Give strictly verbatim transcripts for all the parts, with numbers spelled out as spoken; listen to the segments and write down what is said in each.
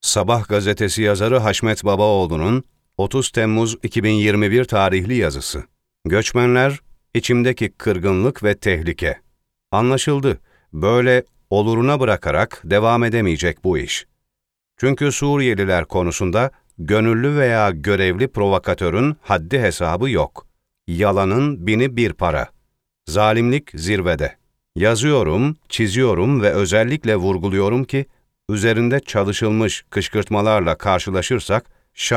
Sabah gazetesi yazarı Haşmet Babaoğlu'nun otuz Temmuz iki bin yirmi bir tarihli yazısı. Göçmenler, içimdeki kırgınlık ve tehlike. Anlaşıldı, böyle oluruna bırakarak devam edemeyecek bu iş. Çünkü Suriyeliler konusunda gönüllü veya görevli provokatörün haddi hesabı yok. Yalanın bini bir para. Zalimlik zirvede. Yazıyorum, çiziyorum ve özellikle vurguluyorum ki, üzerinde çalışılmış kışkırtmalarla karşılaşırsak,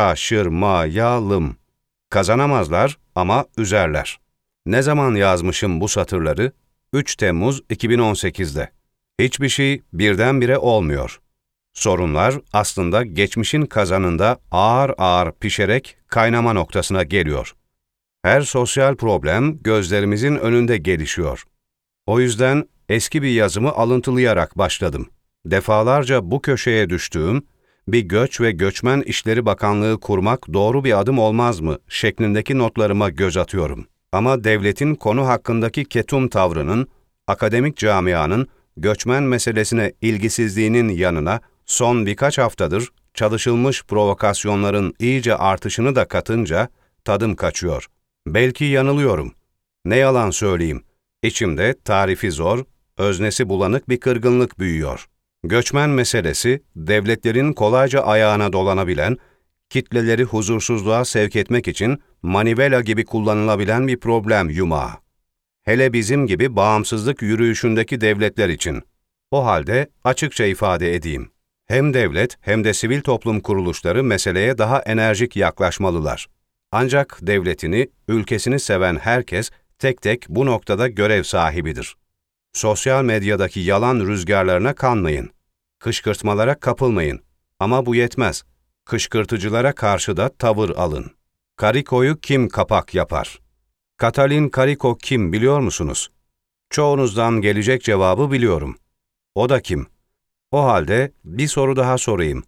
şaşırmayalım. Kazanamazlar ama üzerler. Ne zaman yazmışım bu satırları? üç Temmuz iki bin on sekizde. Hiçbir şey birdenbire olmuyor. Sorunlar aslında geçmişin kazanında ağır ağır pişerek kaynama noktasına geliyor. Her sosyal problem gözlerimizin önünde gelişiyor. O yüzden eski bir yazımı alıntılayarak başladım. Defalarca bu köşeye düştüğüm, bir göç ve göçmen işleri bakanlığı kurmak doğru bir adım olmaz mı şeklindeki notlarıma göz atıyorum. Ama devletin konu hakkındaki ketum tavrının, akademik camianın göçmen meselesine ilgisizliğinin yanına son birkaç haftadır çalışılmış provokasyonların iyice artışını da katınca tadım kaçıyor. Belki yanılıyorum. Ne yalan söyleyeyim. İçimde tarifi zor, öznesi bulanık bir kırgınlık büyüyor. Göçmen meselesi, devletlerin kolayca ayağına dolanabilen, kitleleri huzursuzluğa sevk etmek için manivela gibi kullanılabilen bir problem yumağı. Hele bizim gibi bağımsızlık yürüyüşündeki devletler için. O halde açıkça ifade edeyim. Hem devlet hem de sivil toplum kuruluşları meseleye daha enerjik yaklaşmalılar. Ancak devletini, ülkesini seven herkes tek tek bu noktada görev sahibidir. Sosyal medyadaki yalan rüzgarlarına kanmayın. Kışkırtmalara kapılmayın. Ama bu yetmez. Kışkırtıcılara karşı da tavır alın. Kariko'yu kim kapak yapar? Katalin Kariko kim biliyor musunuz? Çoğunuzdan gelecek cevabı biliyorum. O da kim? O halde bir soru daha sorayım.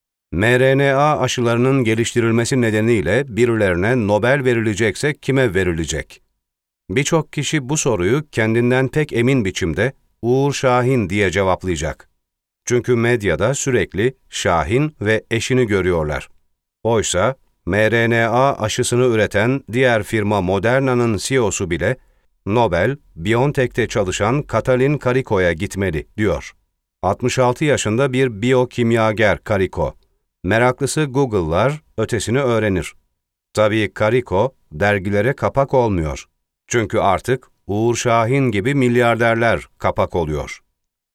M R N A aşılarının geliştirilmesi nedeniyle birilerine Nobel verilecekse kime verilecek? Birçok kişi bu soruyu kendinden pek emin biçimde Uğur Şahin diye cevaplayacak. Çünkü medyada sürekli Şahin ve eşini görüyorlar. Oysa M R N A aşısını üreten diğer firma Moderna'nın C E O'su bile Nobel, BioNTech'te çalışan Katalin Kariko'ya gitmeli diyor. altmış altı yaşında bir biyokimyager Kariko. Meraklısı Google'lar ötesini öğrenir. Tabii Kariko dergilere kapak olmuyor. Çünkü artık Uğur Şahin gibi milyarderler kapak oluyor.